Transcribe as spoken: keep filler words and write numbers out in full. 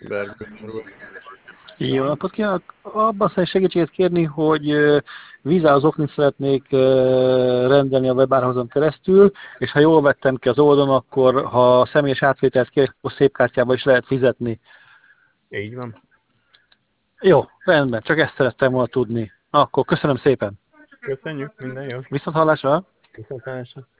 Bergőről. Jó napot kívánok! Abban szeretnék segítséget kérni, hogy vízá az oknit szeretnék rendelni a webárhazon keresztül, és ha jól vettem ki az oldalon, akkor ha személyes átvételt kér, akkor szépkártyával is lehet fizetni. Így van. Jó, rendben, csak ezt szerettem volna tudni. Akkor köszönöm szépen. Köszönjük, minden jó. Viszont hallásra! Viszontlátásra.